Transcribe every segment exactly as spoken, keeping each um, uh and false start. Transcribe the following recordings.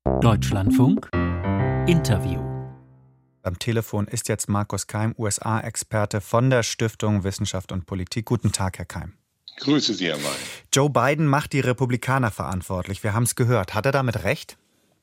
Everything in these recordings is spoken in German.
Deutschlandfunk Interview. Am Telefon ist jetzt Markus Keim, U S A-Experte von der Stiftung Wissenschaft und Politik. Guten Tag, Herr Keim. Grüße Sie, Herr May. Joe Biden macht die Republikaner verantwortlich. Wir haben es gehört. Hat er damit recht?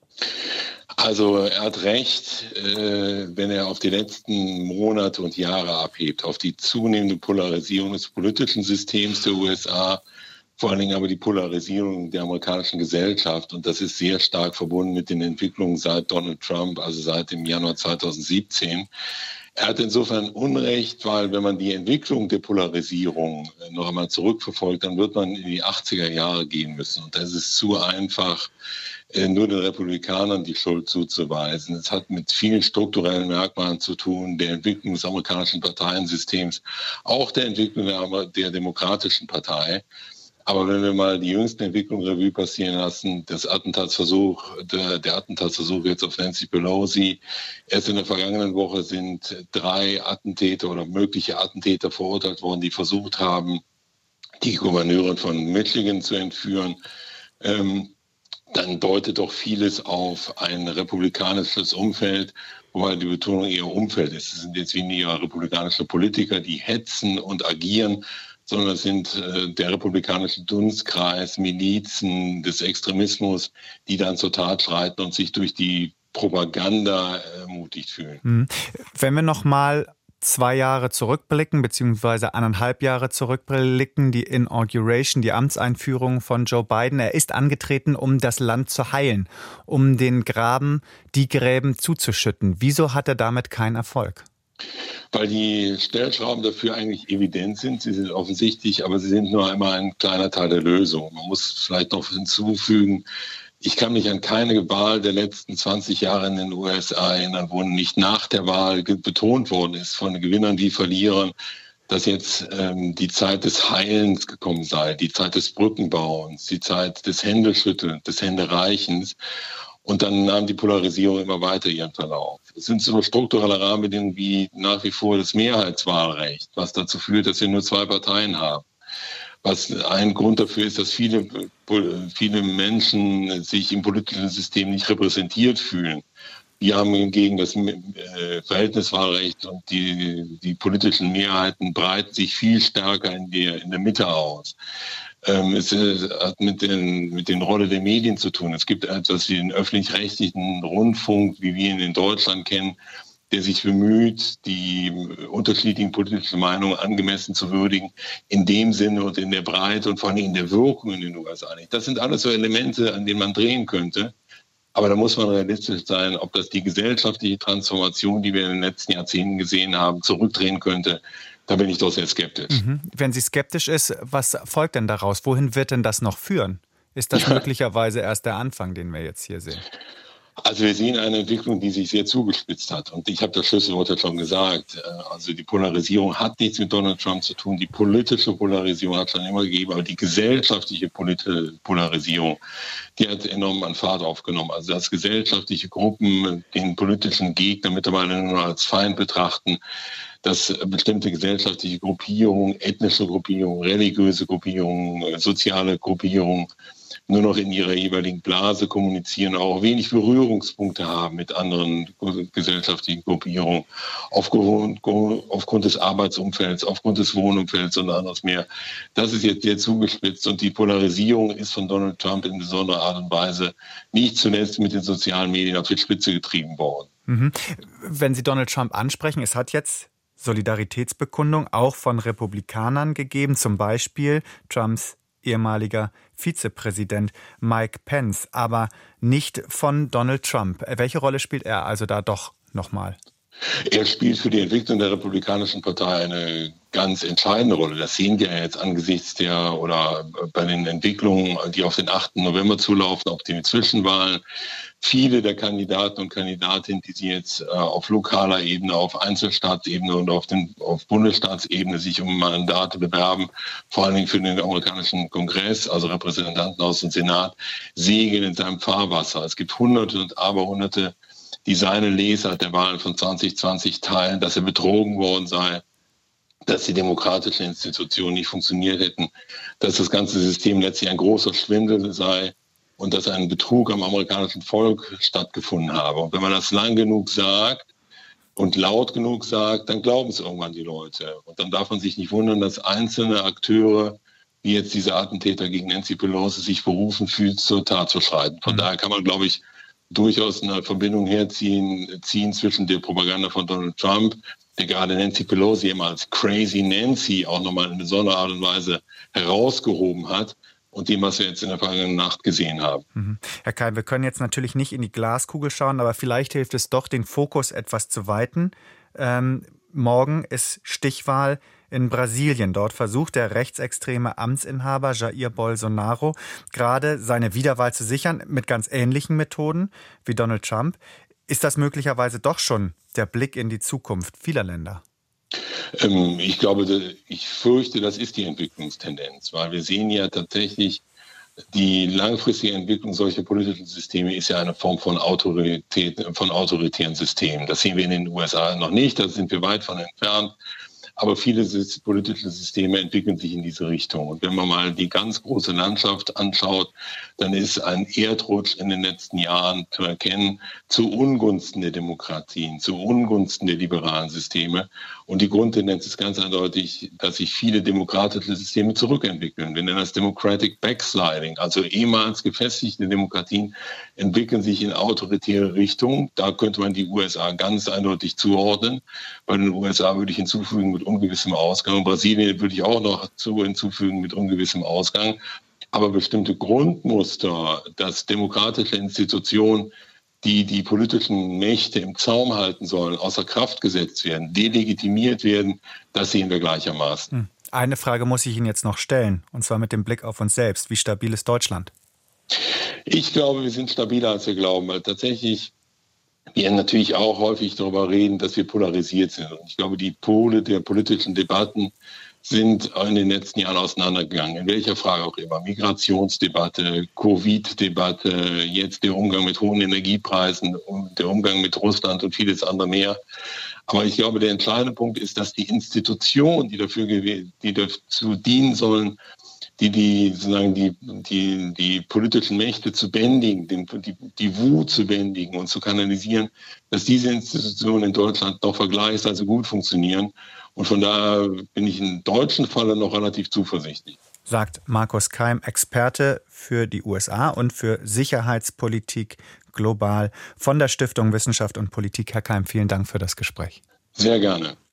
Also er hat recht, äh, wenn er auf die letzten Monate und Jahre abhebt, auf die zunehmende Polarisierung des politischen Systems der U S A, vor allen Dingen aber die Polarisierung der amerikanischen Gesellschaft. Und das ist sehr stark verbunden mit den Entwicklungen seit Donald Trump, also seit dem Januar zweitausendsiebzehn. Er hat insofern Unrecht, weil wenn man die Entwicklung der Polarisierung noch einmal zurückverfolgt, dann wird man in die achtziger Jahre gehen müssen. Und das ist zu einfach, nur den Republikanern die Schuld zuzuweisen. Es hat mit vielen strukturellen Merkmalen zu tun, der Entwicklung des amerikanischen Parteiensystems, auch der Entwicklung der, der Demokratischen Partei. Aber wenn wir mal die jüngsten Entwicklungen Revue passieren lassen, das Attentatsversuch, der, der Attentatsversuch jetzt auf Nancy Pelosi, erst in der vergangenen Woche sind drei Attentäter oder mögliche Attentäter verurteilt worden, die versucht haben, die Gouverneurin von Michigan zu entführen. Ähm, dann deutet doch vieles auf ein republikanisches Umfeld, wobei die Betonung eher Umfeld ist. Es sind jetzt weniger republikanische Politiker, die hetzen und agieren, sondern es sind äh, der republikanische Dunstkreis, Milizen des Extremismus, die dann zur Tat schreiten und sich durch die Propaganda ermutigt fühlen. Wenn wir noch mal zwei Jahre zurückblicken, beziehungsweise eineinhalb Jahre zurückblicken, die Inauguration, die Amtseinführung von Joe Biden. Er ist angetreten, um das Land zu heilen, um den Graben, die Gräben zuzuschütten. Wieso hat er damit keinen Erfolg? Weil die Stellschrauben dafür eigentlich evident sind. Sie sind offensichtlich, aber sie sind nur einmal ein kleiner Teil der Lösung. Man muss vielleicht noch hinzufügen, ich kann mich an keine Wahl der letzten zwanzig Jahre in den U S A erinnern, wo nicht nach der Wahl betont worden ist von den Gewinnern wie Verlierern, dass jetzt ähm, die Zeit des Heilens gekommen sei, die Zeit des Brückenbauens, die Zeit des Händeschüttelns, des Händereichens. Und dann nahm die Polarisierung immer weiter ihren Verlauf. Es sind so strukturelle Rahmenbedingungen wie nach wie vor das Mehrheitswahlrecht, was dazu führt, dass wir nur zwei Parteien haben. Was ein Grund dafür ist, dass viele, viele Menschen sich im politischen System nicht repräsentiert fühlen. Wir haben hingegen das Verhältniswahlrecht und die, die politischen Mehrheiten breiten sich viel stärker in der, in der Mitte aus. Es hat mit den, mit den Rolle der Medien zu tun. Es gibt etwas wie den öffentlich-rechtlichen Rundfunk, wie wir ihn in Deutschland kennen, der sich bemüht, die unterschiedlichen politischen Meinungen angemessen zu würdigen, in dem Sinne und in der Breite und vor allem in der Wirkung in den U S A nicht. Das sind alles so Elemente, an denen man drehen könnte. Aber da muss man realistisch sein, ob das die gesellschaftliche Transformation, die wir in den letzten Jahrzehnten gesehen haben, zurückdrehen könnte. Da bin ich doch sehr skeptisch. Mhm. Wenn sie skeptisch ist, was folgt denn daraus? Wohin wird denn das noch führen? Ist das möglicherweise erst der Anfang, den wir jetzt hier sehen? Also wir sehen eine Entwicklung, die sich sehr zugespitzt hat. Und ich habe das Schlüsselwort ja schon gesagt. Also die Polarisierung hat nichts mit Donald Trump zu tun. Die politische Polarisierung hat es schon immer gegeben. Aber die gesellschaftliche Polarisierung, die hat enorm an Fahrt aufgenommen. Also dass gesellschaftliche Gruppen den politischen Gegner mittlerweile nur als Feind betrachten, dass bestimmte gesellschaftliche Gruppierungen, ethnische Gruppierungen, religiöse Gruppierungen, soziale Gruppierungen nur noch in ihrer jeweiligen Blase kommunizieren, auch wenig Berührungspunkte haben mit anderen gesellschaftlichen Gruppierungen, aufgrund, aufgrund des Arbeitsumfelds, aufgrund des Wohnumfelds und anderes mehr. Das ist jetzt sehr zugespitzt und die Polarisierung ist von Donald Trump in besonderer Art und Weise nicht zuletzt mit den sozialen Medien auf die Spitze getrieben worden. Mhm. Wenn Sie Donald Trump ansprechen, es hat jetzt Solidaritätsbekundung auch von Republikanern gegeben, zum Beispiel Trumps ehemaliger Vizepräsident Mike Pence, aber nicht von Donald Trump. Welche Rolle spielt er also da doch nochmal? Er spielt für die Entwicklung der Republikanischen Partei eine ganz entscheidende Rolle. Das sehen wir jetzt angesichts der oder bei den Entwicklungen, die auf den achten November zulaufen, auf die Zwischenwahlen. Viele der Kandidaten und Kandidatinnen, die sie jetzt äh, auf lokaler Ebene, auf Einzelstaatsebene und auf, den, auf Bundesstaatsebene sich um Mandate bewerben, vor allen Dingen für den amerikanischen Kongress, also Repräsentantenhaus und Senat, segeln in seinem Fahrwasser. Es gibt Hunderte und Aberhunderte, die seine Leser der Wahlen von zwanzig zwanzig teilen, dass er betrogen worden sei, dass die demokratischen Institutionen nicht funktioniert hätten, dass das ganze System letztlich ein großer Schwindel sei. und dass ein Betrug am amerikanischen Volk stattgefunden habe. Und wenn man das lang genug sagt und laut genug sagt, dann glauben es irgendwann die Leute. Und dann darf man sich nicht wundern, dass einzelne Akteure, wie jetzt diese Attentäter gegen Nancy Pelosi, sich berufen fühlt, zur Tat zu schreiten. Von mhm. daher kann man, glaube ich, durchaus eine Verbindung herziehen ziehen zwischen der Propaganda von Donald Trump, der gerade Nancy Pelosi immer als Crazy Nancy auch nochmal in besonderer Art und Weise herausgehoben hat, und dem, was wir jetzt in der vergangenen Nacht gesehen haben. Mhm. Herr Keim, wir können jetzt natürlich nicht in die Glaskugel schauen, aber vielleicht hilft es doch, den Fokus etwas zu weiten. Ähm, morgen ist Stichwahl in Brasilien. Dort versucht der rechtsextreme Amtsinhaber Jair Bolsonaro gerade seine Wiederwahl zu sichern mit ganz ähnlichen Methoden wie Donald Trump. Ist das möglicherweise doch schon der Blick in die Zukunft vieler Länder? Ähm, ich glaube, ich fürchte, das ist die Entwicklungstendenz, weil wir sehen ja tatsächlich, die langfristige Entwicklung solcher politischen Systeme ist ja eine Form von Autorität, von autoritären Systemen. Das sehen wir in den U S A noch nicht, da sind wir weit von entfernt. Aber viele politische Systeme entwickeln sich in diese Richtung. Und wenn man mal die ganz große Landschaft anschaut, dann ist ein Erdrutsch in den letzten Jahren zu erkennen zu Ungunsten der Demokratien, zu Ungunsten der liberalen Systeme. Und die Grundtendenz ist ganz eindeutig, dass sich viele demokratische Systeme zurückentwickeln. Wir nennen das Democratic Backsliding. Also ehemals gefestigte Demokratien entwickeln sich in autoritäre Richtungen. Da könnte man die U S A ganz eindeutig zuordnen. Bei den U S A würde ich hinzufügen mit ungewissem Ausgang. Brasilien würde ich auch noch zu hinzufügen mit ungewissem Ausgang. Aber bestimmte Grundmuster, dass demokratische Institutionen, die die politischen Mächte im Zaum halten sollen, außer Kraft gesetzt werden, delegitimiert werden, das sehen wir gleichermaßen. Eine Frage muss ich Ihnen jetzt noch stellen, und zwar mit dem Blick auf uns selbst. Wie stabil ist Deutschland? Ich glaube, wir sind stabiler, als wir glauben, weil tatsächlich wir natürlich auch häufig darüber reden, dass wir polarisiert sind. Und ich glaube, die Pole der politischen Debatten sind in den letzten Jahren auseinandergegangen, in welcher Frage auch immer. Migrationsdebatte, Covid-Debatte, jetzt der Umgang mit hohen Energiepreisen, der Umgang mit Russland und vieles andere mehr. Aber ich glaube, der entscheidende Punkt ist, dass die Institutionen, die dafür die dazu dienen sollen, die die sozusagen die die die politischen Mächte zu bändigen, den, die die Wut zu bändigen und zu kanalisieren, dass diese Institutionen in Deutschland noch vergleichsweise gut funktionieren. Und von daher bin ich im deutschen Falle noch relativ zuversichtlich. Sagt Markus Keim, Experte für die U S A und für Sicherheitspolitik global von der Stiftung Wissenschaft und Politik. Herr Keim, vielen Dank für das Gespräch. Sehr gerne.